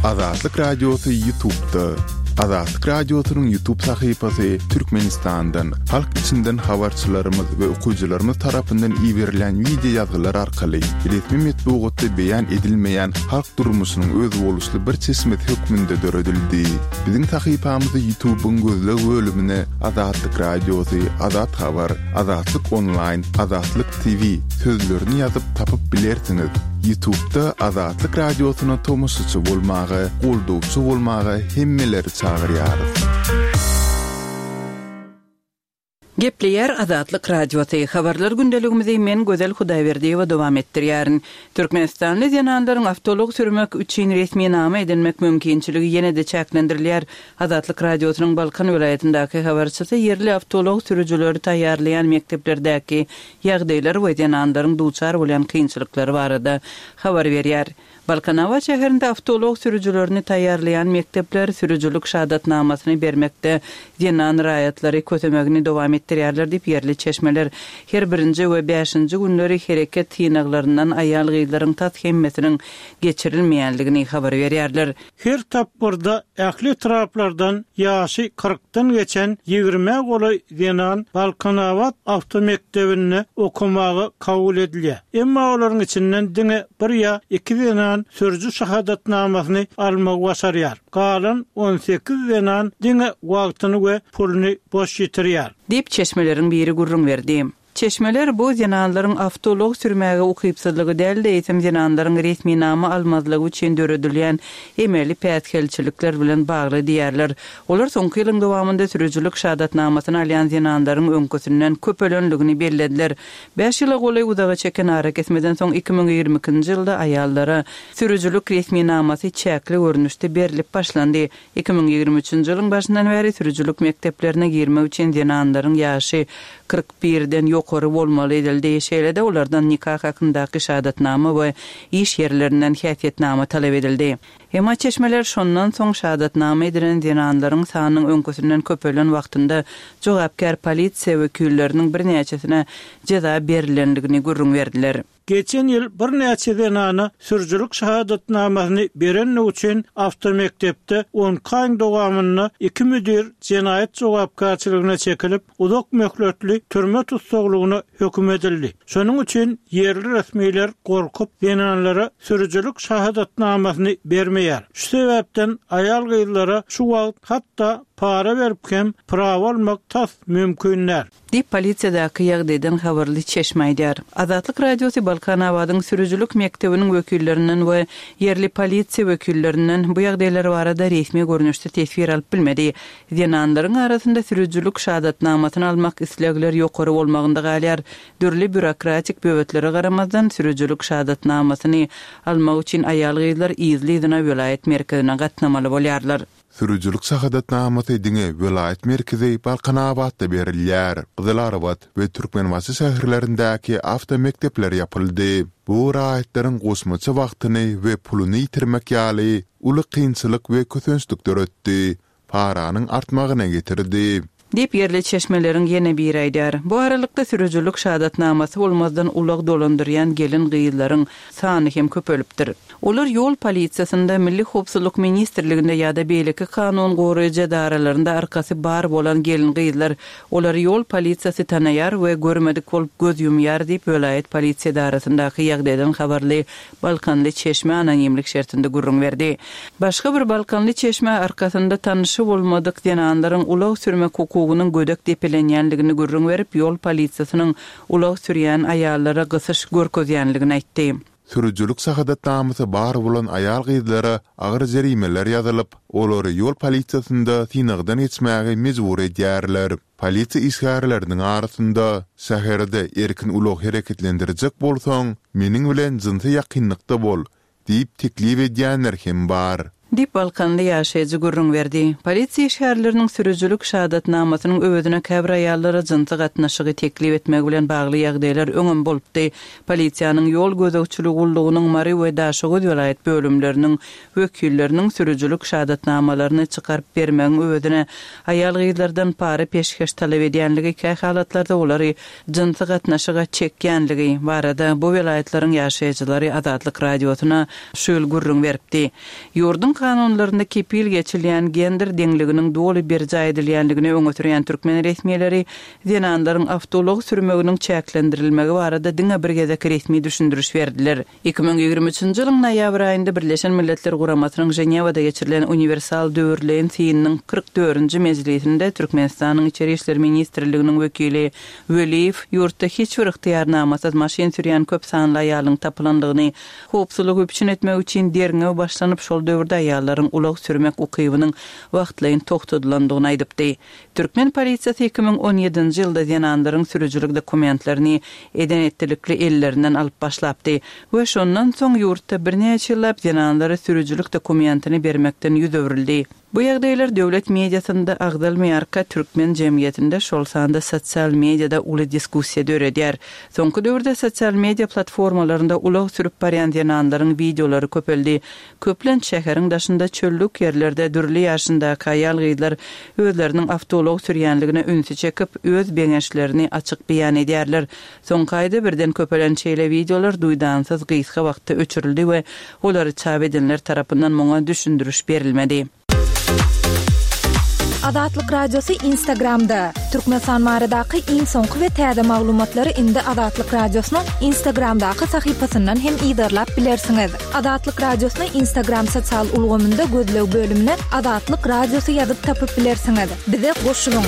Azatlyk Radiosu YouTube'da. Azatlyk Radiosu'nun YouTube sayfasy Türkmenistan'dan, halk içinden habarçylarymyz we okuyjylarymyz tarapyndan ýiberilen video ýazgylar arkaly resmi metbuatda beýan edilmeýän halk durmuşynyň öz boluşly bir çeşmet hökmünde döredildi. Biziň sayfamyzy YouTube'un gözleg bölümine Azatlyk Radiosu, Azat Habar, Azatlyk Online, Azatlyk TV sözlerini ýazyp tapyp bilersiňiz. YouTube'da Azatlyk Radiosu'na tomoşçy bolmagy, goldowçy bolmagy hemmeleri çağırýar. Gepleyer Azatlyk Radiosu habarlar gündeligimizi men Gözel Hudaýberdiýewa dowam etdirýärin. Türkmenistanly ýananlaryň awtolog sürmek üçin resmi nama edilmek mümkinçiligi ýene-de çäklendirilýär. Azatlyk Radiosynyň Balkan welaýatyndaky habarçysy yerli awtolog sürüjüleri taýýarlayan mekteplerdäki ýagdaýlar we ýananlaryň duçar bolan kynçylyklary barada habar berýär. Balkanava şäherinde awtolog sürüjülerini taýýarlayan mektepler sürüjülük şahadatnamasyny bermekde ýanan raýatlary kötemegini dowam etdirýärler diýip yerli çeşmeler her 1-nji we 5-nji günleri hereket ýynaglaryndan aýal gyýlaryň tathemmesiniň geçirilmeýänligini habar berýärler. Her tapburda ähli taraplardan ýaşy 40-dan geçen 20 goly ýanan Balkanava awtomektebine okumagy kabul edilýär. Emma olaryň içinden diňe 1 ýa 2 ýanan sürücü şahadatnamasyny almak başarýar. Galan 18 ýanan diňe wagtyny we puluny boş ýetirýär. Dip çeşmelerin biri gurrun verdi. Çeşmeler bu ýananlaryň awtolog sürmäge ukypsyzlygy däl de etem ýananlaryň resmi nama almazlygy üçin döredilýän emeli pätkelçilikler bilen bagly diýerler. Olar soňky ýylyň dowamında sürüjülük şahadatnamasyny alýan ýananlaryň öňküsünden köpelenligini bellädiler. 5 ýyla golay uzaga çeken hareketmeden soň 2022-nji ýylda aýallara sürüjülük resmi namasy çäkli görnüşde berilip başlandy. 2023-nji ýylyň başyndan beri sürüjülük mekteplerine girmek üçin ýananlaryň ýaşy 41-den ýokary bolmaly edildi. Şeýlede olardan nikah hakyndaky şahadatnama we iş ýerlerinden häsiýetnama talap edildi. Emma çeşmeler şondan soň şahadatnama edilen ýananlaryň sanynyň öňküsünden köpelen wagtynda jogapkar polisiýa wekilleriniň bir näçesine jeza berilendigini gurrun berdiler. Geçen ýyl bir näçe ýanany sürüjülük şahadatnamasyny beren üçin awtomektepde 10 kaň dowamyny 2 müdir jenaýet jogapkarçylygyna çekilip uzak möhletli türme tutsaglygyna höküm edildi. Şonuň üçin yerli resmiler gorkup ýananlara sürüjülük şahadatnamasyny bermeýär. Şu sebäpden aýal gyýlara şu wagt hatda para berip hem prawa almak tas mümkinler. Dip polisiýadaky ýagdaýdan habarly çeşme aýdýar. Azatlyk Radiosu Balkanawadyň sürüjülük mektebiniň wekillerinden we yerli polisiýa wekillerinden bu ýagdaýlar barada resmi görnüşde tesbir alyp bilmedi. Ýananlaryň arasynda sürüjülük şahadatnamasyny almak islegler ýokary bolmagynda galýar. Dürli bürokratik böwetlere garamazdan sürüjülük şahadatnamasyny almak üçin aýal gyýlar izli-izna welaýat merkezine gatnamaly bolýarlar. Sürüjülük şahadatnamaty diňe welaýat merkezi Balkanawatda berilýär. Gyzlarabad we Türkmenwasy şäherlerindäki awtomektepler ýapyldy. Bu raýatlaryň gosmaça wagtyny we puluny ýitirmek ýaly uly kynçylyk we kösünçlük döretdi. Paranyň artmagyna getirdi. Dip yerli çeşmelerin ýene bir aýdýar. Bu aralykda sürüjülük şahadatnamasy bolmazdan ulag dolandyrýan gelin gyýlaryň sany hem köpelipdir. Olar ýol polisiýasynda, Milli Howpsuzlyk ministrliginde ýa-da beýleki kanun goraýjy daralarynda arkasy bar bolan gelin gyýlar, olar ýol polisiýasy tanaýar we görmedik bolup göz ýumýar diýip welaýat polisiýa darasyndaky ýagdaýdan habarly Balkanly çeşme anonimlik şertinde gurrun berdi. Başga bir Balkanly çeşme arkasynda tanyşy bolmadyk ýananlaryň ulag sürmek hukugynyň gödek depelenýänligini gurrun berip ýol polisiýasynyň ulag sürýän aýallara gysyş görkezýänligini aýtdy. Sürüjülük şahadatnamasy bar bolan aýal gyýlara agyr jerimeler ýazylyp, olary ýol polisiýasynda synagdan geçmäge mejbur edýärler. Polisiýa işgärleriniň arasynda şäherde erkin ulag hereketlendirjek bolsaň, meniň bilen jynty ýakynlykda bol diýip teklip edýänler hem bar. Dip Balkanly ýaşaýjy gurrun berdi. Polisiýa şäherleriniň sürüjülük şahadatnamasynyň öwedine käbir aýallara jynty gatnaşygy teklip etmek bilen bagly ýagdaýlar öňüm bolupdy. Polisiýanyň ýol gözegçiligi gullugynyň Mary we Daşogy welaýat bölümleriniň wekilleriniň sürüjülük şahadatnamalaryny çykaryp bermegiň öwedine aýal gyýlardan para peşkeş talap edýänligi käy halatlarda olary jynty gatnaşyga çekýänligi barada bu welaýatlaryň ýaşaýjylary Azatlyk Radiosuna şöyle gurrun beripdi. Ýurdun kanunlarında kepil geçilen gender dengliginin dolu bir jay edilýändigini öňe türkmen resmiýetleri zenanlaryň awtolog sürmeginiň çäklendirilmegi barada diňe bir gezek resmi düşündürüş berdiler. 2023-nji ýylyň noýabr aýynda Birleşen Milletler Guramatynyň Jenewada geçirilen universal döwürleýän synynyň 44-nji mejlisinde Türkmenistanyň Içeri işler ministrliginiň wekili Weliýew ýurtda hiç bir ihtiýarnamasyz maşyn sürýän köp sanly aýalyň tapylandygyny howpsuzlyk üçin etmek üçin derňe başlanyp şol döwürde aýallaryň ulak sürmek ukybynyň wagtlaýyn toktadylandygyny aýdypdy. Türkmen polisiýasy 2017-nji ýylda zenanlaryň sürüjülük dokumentlerini eden etdilikli ellerinden alyp başlapdy we şondan soň ýurtda birnäçe ýyllap zenanlary sürüjülük dokumentini bermekden ýüz öwrildi. Bu ýagdaýlar döwlet mediasynda agdal meýarka türkmen jemgyýetinde şol sanda sosial mediada uly diskussiýa döredýär. Soňky döwürde sosial media platformalarynda ulak sürüp barýan zenanlaryň videolary köpeldi. Köplen şäheriň daşynda çöllük ýerlerde dürli ýaşyndaky aýal gyzlar özleriniň awtolog sürýänligine ünsü çekip öz beňeşlerini açyk beýan edýärler. Soňky aýda birden köpelen çeýle videolar duýdansyz gysga wagtda öçürildi we olary çap edenler tarapyndan moňa düşündürüş berilmedi. Adatlyk radiosu Instagramda. Türkmenistan maradaky iň soňky we täze maglumatlary indi Adatlyk radiosynyň Instagramdaky sahypasyndan hem ýygyrlap bilersiňiz. Adatlyk radiosyny Instagram sosial ulgamynda gözlew bölümine Adatlyk radiosu ýazyp tapyp bilersiňiz. Bize goşulyň.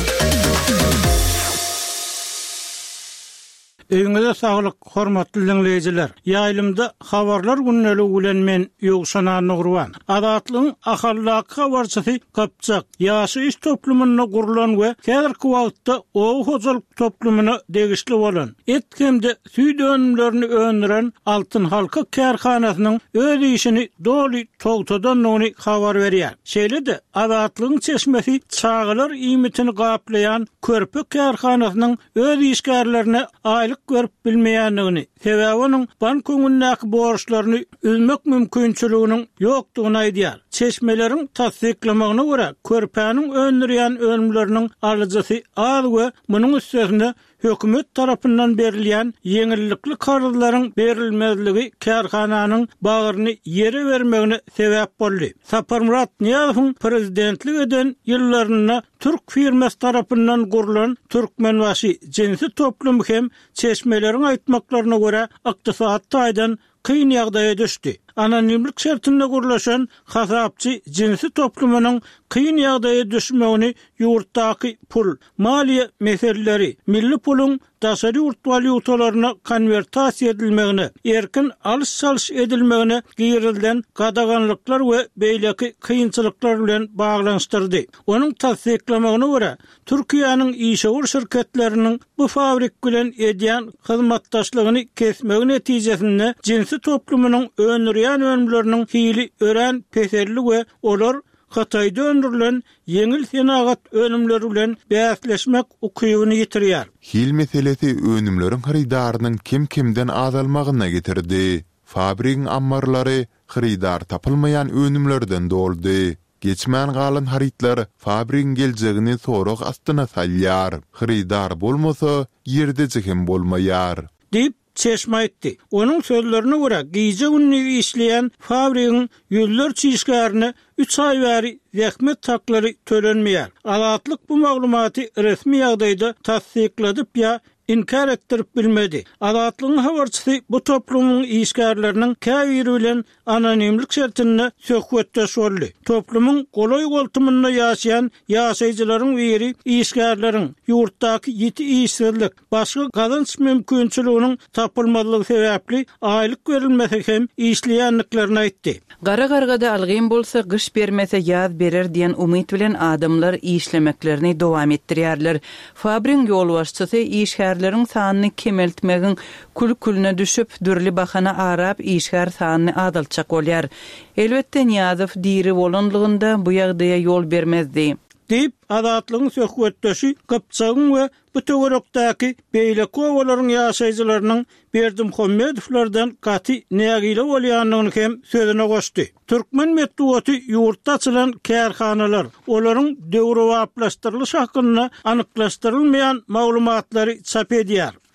Öňüňizde saglyk, hormatly dinleýijiler. Ýaýlymda habarlar günneli bilen men Ýogşan Nurwan. Adatlyň ahallak habarçysy Kapçak ýaşaýyş toplumyna gurulan we häzirki wagtda o hojalyk toplumyna degişli bolan etkemde süýt önümlerini öndüren Altyn halka kärhanasynyň öz işini doly togtadanlygyny habar berýär. Şeýle-de Adatlyň çeşmesi çağılar iýmitini gaplayan körpü kärhanasynyň öz işgärlerine aýlyk görüp bilmeýändigini, sebäbi onuň bank öňündäki borçlaryny üzmek mümkinçiliginiň ýokdugyny aýdýar. Çeşmeleriň tasdiklamagyna görä, körpäniň öndürýän ölümleriniň alyjysy az we munyň üstüne hökümet tarapyndan berilýän ýeňillikli kararlaryň berilmezligi kärhananyň bagyryny ýere bermegine sebäp boldy. Saparmurat Niýazowyň prezidentlik eden ýyllaryna Türk firmasy tarapyndan gurulan Türkmenbaşy jinsi toplum hem çeşmeleriň aýtmaklaryna görä ykdysat taýdan kyn ýagdaýa düşdi. Anonimlik şertinde gurulaşan hasapçı jinsi toplumynyň kyn ýagdaýa düşmegini ýurtdaky pul, maliýe meseleleri, milli pulun daşary ýurt valyutalaryna konvertasiýa edilmegini, erkin alış-salış edilmegini giýirilden gadaganlyklar we beýleki kynçylyklar bilen baglanşdyrdy. Onuň tasdiklamagyna görä, Türkiýanyň işäwür şirketleriniň bu fabrik bilen edýän hyzmatdaşlygyny kesmegi netijesinde jinsi toplumynyň önürýän ölümleriniň hili ören peserli we olar Hatayda öndürülen yeňil senagat ölümleri bilen bäsleşmek ukybyny ýitirýär. Hil meselesi önümleriň hyrydarynyň kim-kimden azalmagyna getirdi. Fabrikiň ammarlary hyrydar tapylmaýan önümlerden doldy. Geçmän galan haritlar fabrikiň geljegini sorak astyna salýar. Hyrydar bolmasa ýerde jehem bolmaýar. Dip çeşme etdi. Onun sözlerine görä giyce günni işleyen fabrikiň ýyllar çyşgaryny 3 ay bäri zähmet taklary tölenmeýär. Adatlyk bu maglumaty resmi ýagdaýda tasdikladyp ýa inkar ettirip bilmedi. Adatlyň habarçysy bu toplumyň işgärleriniň käbiri bilen anonimlik şertinde söhbetdeş boldy. Toplumyň golay goltumynda ýaşaýan ýaşaýjylaryň biri işgärleriň ýurtdaky ýeti işsizlik, başga gazanç mümkinçiliginiň tapylmadylygy sebäpli aýlyk berilmese hem işleýänliklerini aýtdy. Gara-gargada algyn bolsa gyş bermese ýaz berer diýen umyt bilen adamlar işlemeklerini dowam etdirýärler. Fabrikiň ýolbaşçysy işgärleriň sanyny kemeltmegiň kül-külüne düşüp dürli bahana arap işgär sanyny adalçak bolýar. Elbetde Niýazow diri bolanlygynda bu ýagdaýa ýol bermezdi. Dip adatlygyň söhbetdeşi Kapçagyň we bu töwerekdäki beýleki owalaryň ýaşaýjylarynyň Berdimuhammedowlardan gaty nägile bolýanlygyny hem sözüne goşdy. Türkmen medeniýeti ýurtda açylan kärhanalar, olaryň döwrewaplaşdyrylyş hakynda anyklaşdyrylmaýan maglumatlary çap edýär.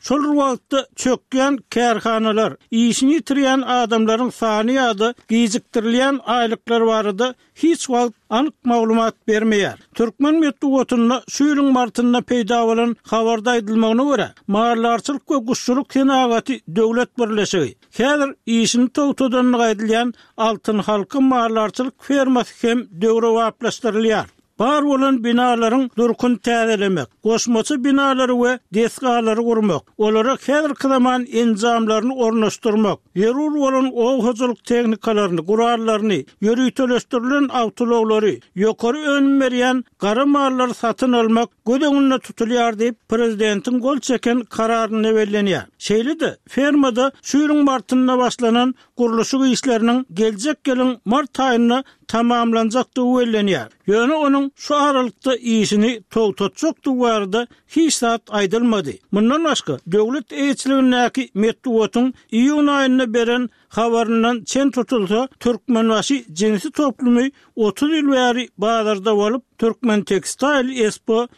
şol wagtda çökýän kärhanalar, işini ýitirýän adamlaryň sany ýa-da gijikdirilýän aýlyklar barada hiç wagt anyk maglumat bermeýär. Türkmen medeniýetinde şu ýylyň martyna peýda bolan habarda aýdylmagyna görä, maarlarçylyk we guşçuluk tenagaty döwlet birleşigi häzir işini togtadan gaýdylýan Altyn halky maarlarçylyk fermasy hem döwre waplaşdyrylýar. Bar bolan binaların durkun täzelemek, goşmaçy binalary we desgalary gurmak, olara häzirki zaman enjamlaryny ornaşdyrmak, ýerur bolan owhaçylyk tehnikalaryny, gurarlaryny, ýörüýteleşdirilen awtolawlary, ýokary önüm berýän gara mallar satyn almak gödeňinde tutulýar diýip prezidentiň gol çeken kararyny bellenýär. Şeýle-de fermada şu ýylyň martyna başlanan gurulşy işleriniň geljek ýylyň mart aýyna tamamlanjakdygy bellenýär. Ýöne onuň şu aralykda işini togtatjakdygy barada hiç zat aýdylmady. Mundan başga döwlet eýçiligindäki medeniýetiň iýun aýyna beren habaryndan çen tutulsa Türkmenbaşy jinsi toplumy 30 ýyl bäri bazarda bolup Türkmen Textile Expo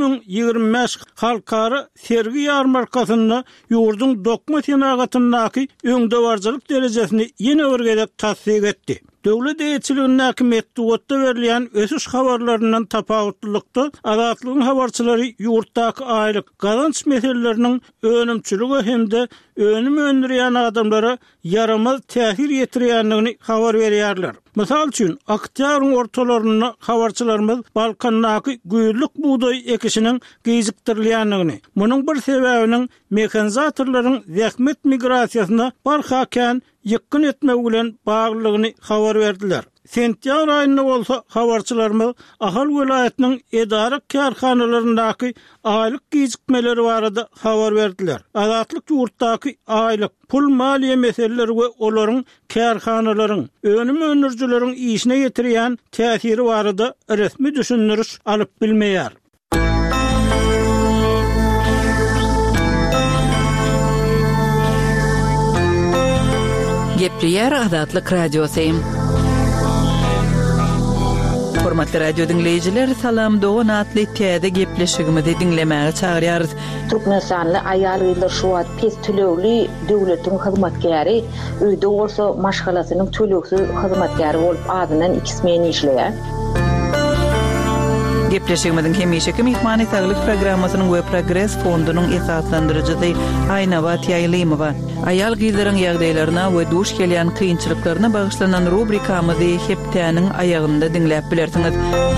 2025 halkara sergi ýarmarkasyna ýurdun dokma tenagatynyňky öňdewarjylyk derejesini ýene bir gezek tasdik etdi. Döwlet eýçiligindäki medeniýetde berilýän ösüş habarlaryndan tapawutlykda azatlygyň habarçylary ýurtdaky aýlyk gazanç meseleleriniň önümçüligi hemde önüm öndürýän adamlara yaramaz täsir ýetirýändigini habar berýärler. Mysal üçin, oktýabryň ortalaryna habarçylarymyz Balkandaky güýlük buğday ekişiniň gijikdirilýändigini, munyň bir sebäbiniň mekanizatorlaryň zähmet migrasiýasyna barhakan ýykyn etmek bilen baglygyny habar berdiler. Sentýabr aýynda bolsa habarçylarymyz Ahal welaýatynyň edara kärhanalaryndaky aýlyk gijikmeleri barada habar berdiler. Azatlyk ýurtdaky aýlyk pul maliýe meseleleri we olaryň kärhanalaryň önüm öndürjüleriň işine ýetirýän täsiri barada resmi düşündiriş alyp bilmeýär. Gepleýär Azatlyk radiosu. Hormatly radio dinleyijiler, salam dogan atly täze gepleşigimizi dinlemäge çagyrýarys. Türkmenistanyň aýal ýyllar şu wagt pes tölegli döwletiň hyzmatkäri, öýde bolsa maşgalasynyň tölegsiz hyzmatkäri bolup adynan 2 men işleýär. Gepleşigimizin hemişeki mehmany saglyk programmasynyň we Progress fondunyň esaslandyrjysy Aýnawa Ýaýlymowa aýal gyzlaryň ýagdaýlaryna we duş gelýän kynçylyklaryna bagyşlanan rubrikamyzy hepdäniň aýagynda dinläp bilersiňiz.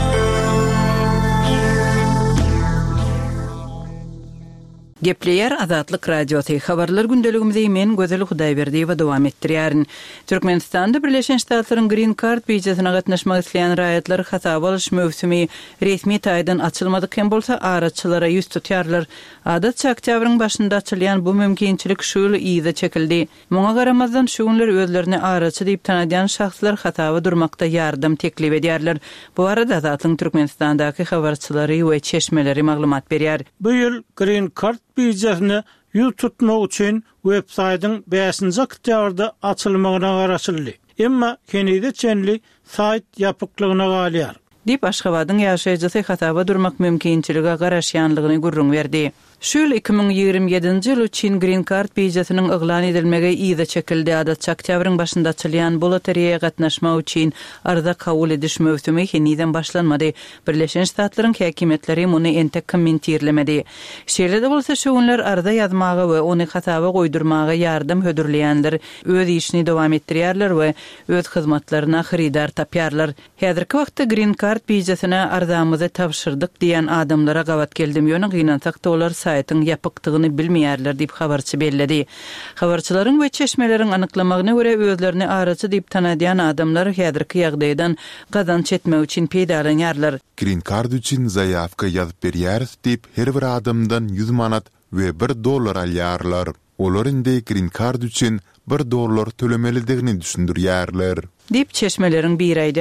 Gepleýär Azatlyk radiosu. Habarlar gündeligimizi men Gözel Hudaýberdiýewa dowam etdirýärin. Türkmenistanda Birleşen Ştatlaryň Green Card biýjasyna gatnaşmak isleýän raýatlar hasaba alyş mövsümi resmi taýdan açylmadyk hem bolsa araçylara ýüz tutýarlar. Adatça oktýabryň başynda açylýan bu mümkinçilik şu ýyl ýyda çekildi. Muňa garamazdan şu günler özlerini araçy diýip tanadýan şahslar hasaba durmakda ýardym teklip edýärler. Bu arada Azatlyň Türkmenistandaky habarçylary we çeşmeleri maglumat berýär. Bu ýyl Green Card biýjasyny ýyl tutmak üçin websaýtyň 5-nji oktýabrda açylmagyna garaşyldy. Emma kenide çenli saýt ýapyklygyna galýar. Dip Aşgabatyň ýaşaýjysy hasaba durmak mümkinçiligi garaşýanlygyny gurrun berdi. Şu ýyl 2027-nji ýyl üçin Green Card biýjasynyň eglan edilmegi ýyda çekildi. Adatça oktýabryň başynda açylýan bu loteriýaga gatnaşmak üçin arda kabul ediş mövsümi heniden başlanmady. Birleşen Ştatlaryň häkimetleri muny entek kommentirlemedi. Şeýle-de bolsa şu günler arda ýazmagy we ony hasaba goýdurmagy ýardym hödürleýänler öz işini dowam etdirýärler we öz hyzmatlaryna hyridar tapýarlar. Häzirki wagtda Green Card biýjasyna ardamyzy tapşyrdyk diýen adamlara gawat geldim. Ýöne gynansak da olar saýtyň ýapykdygyny bilmeýärler diýip habarçy belledi. Habarçylaryň we çeşmeleriň anyklamagyna görä özlerini araçy diýip tanadýan adamlar häzirki ýagdaýdan gazanç etmek üçin peýdalanýarlar. Green Card üçin zaýawka ýazyp berýäris diýip her bir adamdan 100 manat we $1 alýarlar. Olar indi Green Card üçin $1 tölemelidigini düşündirýärler. Dip çeşmelerin bir aýdar.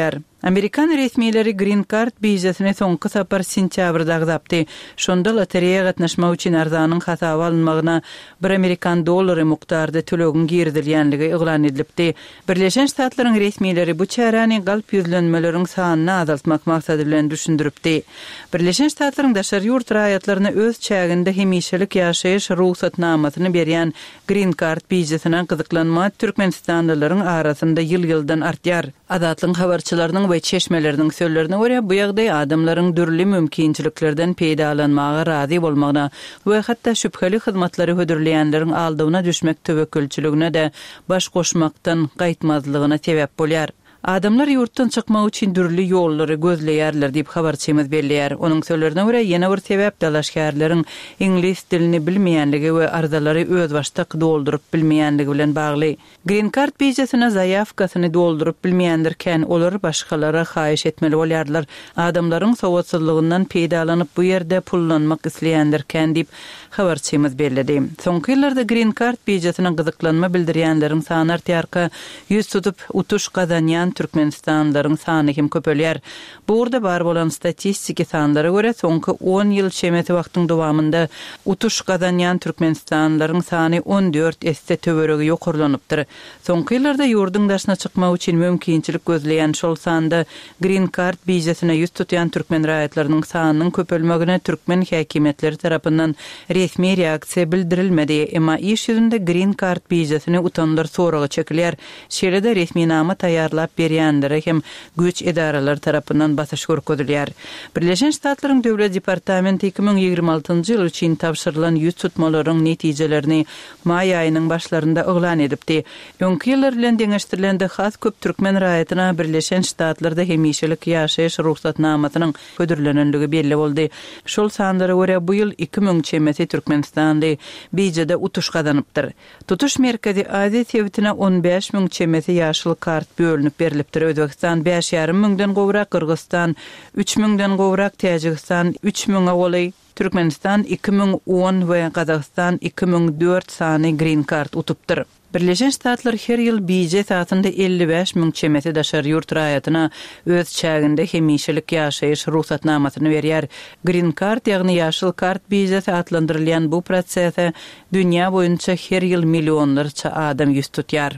Amerikan resmiýetleri Green Card bizasine soňky sapar sentýabrda agzapdy. Şonda lotereýa gatnaşmak üçin arzanyň hasaby alınmagyna 1 Amerikan dollary mukdarda tölegin girdilýänligi eglan edilipdi. Birleşen Ştatlaryň resmiýetleri bu çärany galp ýüzlenmeleriň sanyny azaltmak maksady bilen düşündiripdi. Birleşen Ştatlaryň daşary ýurt raýatlaryna öz çäginde hemişelik ýaşaýyş ruhsatnamasyny berýän Green Card bizasine gyzyklanma türkmenistanlylaryň arasynda ýyl-ýyldan artýar. Adatlyň habarçylarynyň we çeşmeleriniň sözlerine görä bu ýagdaý adamlaryň dürli mümkinçiliklerden peýdalanmaga razy bolmagyna we hatda şüpheli hyzmatlary hödürleýänleriň aldygyna düşmek töwekkülçiligine de baş goşmakdan gaýtmazlygyna sebäp bolýar. Adamlar yurtdan çykmak üçin dürli ýollary gözleýärler diýip habarçymyz belleýär. Onuň sözlerine görä ýene bir sebäp dalaşkärleriň ingliz dilini bilmeýänligi we arzalary öz başda doldurup bilmeýänligi bilen bagly. Green Card bijasyna zaýafkasyny doldurup bilmeýändirken olar başgalara haýyş etmeli bolýarlar. Adamlaryň sowatsyzlygyndan peýdalanyp bu ýerde pullanmak isleýändirken diýip habarçymyz belledi. Soňky ýyllarda Green Card bijasyna gyzyklanma bildirýänleriň sany artýarka ýüz tutup utuş gazanýan Türkmenistanlylaryň sany hem köpelýär. Bu urda bar bolan statistiki sanlara görä soňky 10 ýyl şemeti wagtyň dowamında utuş gazanýan Türkmenistanlylaryň sany 14 esde töweregi ýokurlanypdyr. Soňky ýyllarda ýurdun daşyna çykmak üçin mümkinçilik gözleýän şol sanda Green Card bijasyna ýüz tutýan türkmen raýatlarynyň sanynyň köpelmegine türkmen häkimetleri tarapyndan resmi reaksiýa bildirilmedi. Emma iş ýüzünde Green Card bijasyny utanlar soragy çekilýär. Şeýlede resmi nama taýýarlap berýänlere hem güç edaralar tarapyndan basyş görkezilýär. Birleşen Ştatlaryň Döwlet Departamenti 2026-njy ýyl üçin tapşyrylan ýüz tutmalaryň netijelerini may aýynyň başlarında eglan edipdi. Öňki ýyllar bilen deňeşdirilende has köp türkmen raýatyna Birleşen Ştatlarda hemişelik ýaşaýyş ruhsatnamasynyň hödürlenenligi belli boldy. Şol sanlara görä bu ýyl 2000 çemeti Türkmenistanly bijede utuş gazanypdyr. Tutuş merkezi Aziýa sewitine 15.000 çemeti ýaşyl kart bölünip berilipdir. Özbekistan 5,5 miňden gowrak, Kyrgyzstan 3 miňden gowrak, Täjikistan 3 miňe goly, Türkmenistan 2010 we Kazakystan 2004 sany Green Card utupdyr. Birleşen Ştatlar her ýyl bije satynda 55.000 çemeti daşary ýurt raýatyna öz çäginde hemişelik ýaşaýyş ruhsatnamasyny berýär. Green Card ýagny ýaşyl kart bijesi adlandyrylýan bu prosese dünýä boýunça her ýyl millionlarça adam ýüz tutýar.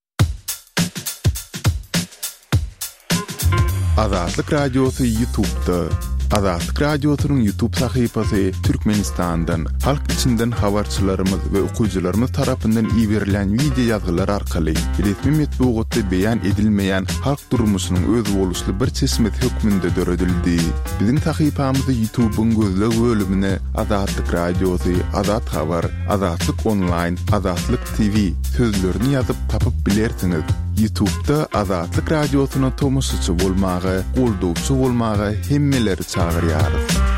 Azatlyk Radiosu YouTube'da. Azatlyk Radiosu'nun YouTube sahypasy Türkmenistandan, halk içinden habarçylarymyz we okuyjylarymyz tarapyndan ýiberilen video ýazgylar arkaly resmi metbuatda beýan edilmeýän halk durmuşynyň öz boluşly bir çeşmet hökmünde döredildi. Biziň sahypamyzy YouTube'un gözleg bölümine Azatlyk Radiosu, Azat Habar, Azatlyk Online, Azatlyk TV sözlerini ýazyp tapyp bilersiňiz. YouTube'da Azatlyk Radiosu'na tomoşçy bolmagy, goldowçy bolmagy hemmeleri çağırýar.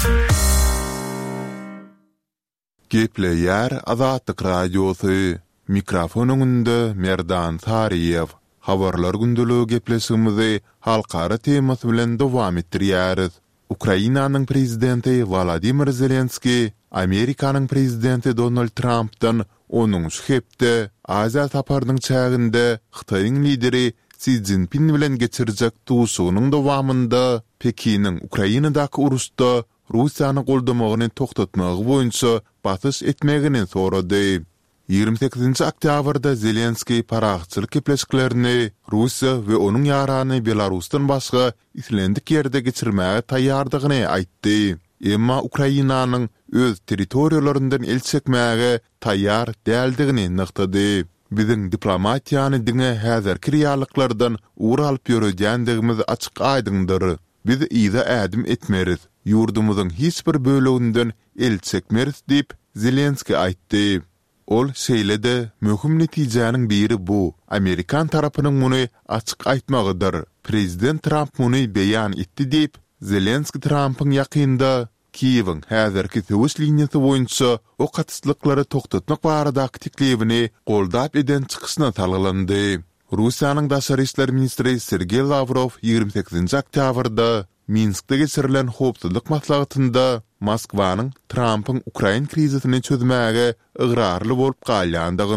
Gepleýär Azatlyk Radiosu. Mikrofon öňünde Merdan Tariýew. Habarlar gündeligi gepleşigimizi halkara temasy bilen dowam etdirýäris. Ukrainanyň prezidenti Volodymyr Zelenski, Amerikanyň prezidenti Donald Trumpdan onuň şehpde Aziýa saparynyň çäginde Hytaýyň lideri Xi Jinping bilen geçirjek duşugynyň dowamında Pekiniň Ukrainadaky uruşda Russiýany goldamagyny toktatmagy boýunça batyş etmegini sorady. 28 oktýabrda Zelenski paraxçylyk gepleşiklerini Russiýa we onuň ýarany Belarusdan başga islendik ýerde geçirmäge taýýardygyny aýtdy. Emma Ukrainanyň öz territoriýalaryndan el çekmäge taýýar däldigini nyktady. Biziň diplomatiýany diňe häzirki realyklardan ugur alyp ýörejändigimiz açyk aýdyndyr. Biz ýa-da ädim etmeriz. Ýurdumyzyň hiç bir böleginden el çekmeriz diýip Zelenski aýtdy. Ol şeýlede möhüm netijäniň biri bu. Amerikan tarapynyň muny açyk aýtmagydyr. Prezident Trump muny beýan etdi diýip Zelenski Trumpyň ýakynda Kiýewiň häzirki töwüş liniýasy boýunça o gatyslyklary toktatmak baradaky teklibini goldap eden çykyşyna talgylandy. Russiýanyň daşary işler ministri Sergey Lavrov 28 oktýabrda Minskde geçirilen hopsuzlyk maslahatynda Moskwanyň Trumpyň Ukraina krizisini çözmäge ıgrarly bolup galýandygyny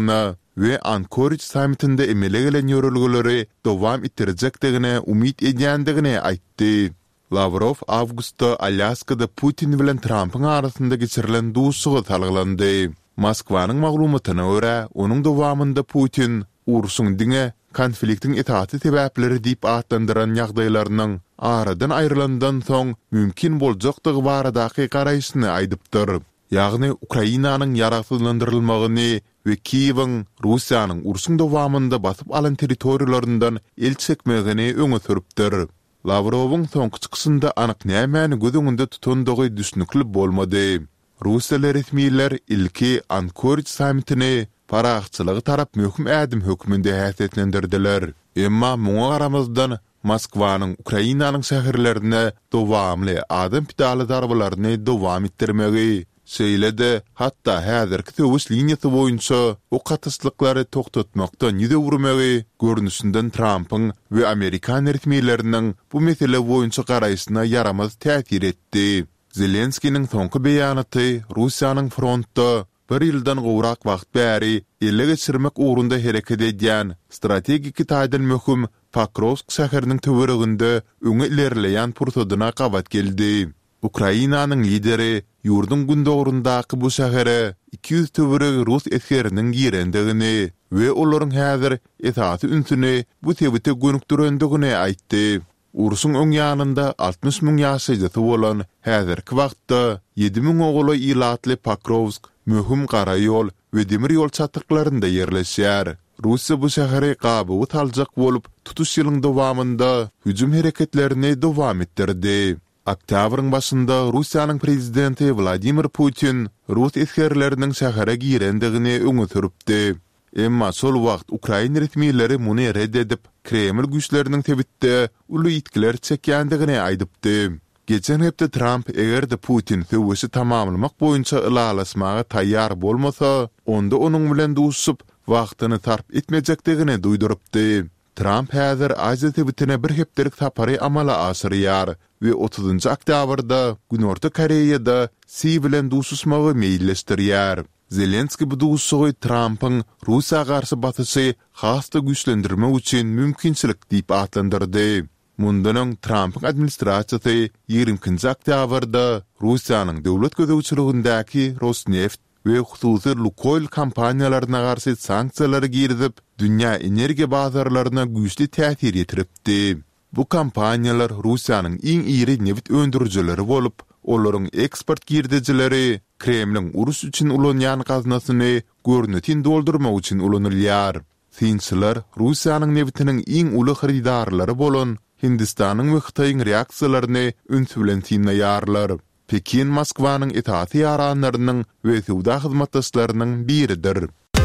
we Anchorage sammitinde emele gelen yorulguları dowam ettirecekdigine umit edýändigine aýtdy. Lavrov Awgustda Alyaskada Putin bilen Trump'ın arasında geçirilen duşsugy talgylandy. Moskwanyň maglumatyna görä, onuň dowamında Putin ursuň diňe konfliktiň etaty sebäpleri diýip atlandyran ýagdaýlarynyň aradan aýrylandan soň mümkin boljakdygy baradaky garaýşyny aýdypdyr. Ýagny Ukrainanyň ýaratylandyrylmagyny we Kiýewiň Russiýanyň ursuň dowamında basyp alan territoriýalaryndan el çekmegini öňe sürüpdir. Lavrowyň soňky çykysynda anyk nämäni gözüňinde tutandygy düşnükli bolmady. Russiýa resmiýetler ilki Anchorage sammitini paraxçylygy tarap möhüm ädim hökmünde häsiýetlendirdiler. Emma muňa garamazdan Moskwanyň Ukrainanyň şäherlerine dowamly adam pidaly darbalaryny dowam etdirmegi söýledi. Hatda häzirki töwüş liniýasy boýunça o gatyşlyklary toktatmakdan ýüze wurmegi görnüşinden Trump'yň we Amerikan resmiýetleriniň bu mesele boýunça garaýysyna yaramaz täsir etdi. Zelenskiň soňky beýanaty Russiýanyň frontda bir ýyldan gowrak wagt bäri ele geçirmek ugrunda hereket edýän strategik taýdan möhüm Pakrovsk şäheriniň töwereginde öňe ilerleýän pursadyna gawat geldi. Ukrainanyň lideri ýurdun gündogrundaky bu şähere 200 töwereg Rus eskeriniň girendigini we olaryň häzir etaty ünsüni bu tebite gönükdirendigini aýtdy. Ursuň öň ýanynda 60 000 ýaşaýjy bolan häzirki wagtda 7 000 oğula ilatly Pakrovsk möhüm gara ýol we demir ýol çatyklarynda ýerleşýär. Russiýa bu şäheri gaby taljak bolup tutuş ýylyň dowamında hüjüm hereketlerini dowam etdirdi. Oktýabryň başynda Russiýanyň prezidenti Vladimir Putin Rus eskerleriniň şähere girendigini öňe sürüpdi. Emma sol wagt Ukraina resmiýetleri muny reddedip Kreml güýçleriniň tebitde uly ýetkiler çekýändigini aýdypdy. Geçen hepde Trump egerde Putin söwüşi tamamlamak boýunça ilalasmaga taýýar bolmasa, onda onuň bilen duşup wagtyny sarp etmejekdigini duýdurypdy. Trump häzir Aziýa tebitine bir hepdelik sapary amala aşyrýar we 30 oktýabrda Günorta Koreýada Si bilen duşuşmagy meýilleşdirýär. Zelenski bu duşugy Trump'yň Russiýa garşy batysy hasda güýçlendirmek üçin mümkinçilik diýip atlandyrdy. Mundan Trump'yň administrasiýasy 20 oktýabrda Russiýanyň döwlet gözegçiligindäki Rosneft we hususy Lukoil kompaniýalaryna garşy sanksiýalary girdip, dünýä energiýa bazarlaryna güýçli täsir ýetiripdi. Bu kompaniýalar Russiýanyň iň iri neft öndürüjileri bolup, olaryň eksport girdijileri Kremliň urus üçin ulanýan gaznasyny görnütin doldurmak üçin ulanylýar. Finçiler Russiýanyň neftiniň iň uly haridarlary bolan Hindistanyň we Xitoýyň reaksiýalaryny önsülensinýärler. Pekin Moskwanyň etaty ýaranlarynyň we sowda hyzmatdaşlarynyň biridir.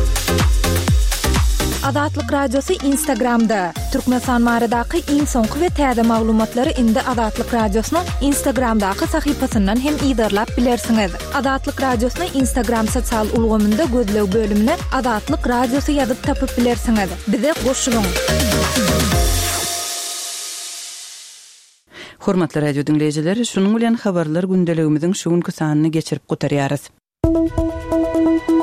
Adatlyk radiosu Instagramda. Türkmenistan maradaky iň soňky we täze maglumatlary indi Adatlyk radiosynyň Instagramdaky sahypasyndan hem ýydarlap bilersiňiz. Adatlyk radiosyny Instagram sosial ulgamynda gözlew bölümine Adatlyk radiosu ýazyp tapyp bilersiňiz. Bize goşulyň. Hormatly radio dinleýijileri, şunuň bilen habarlar gündeligimiziň şu günkü sanyny geçirip gutarýarys.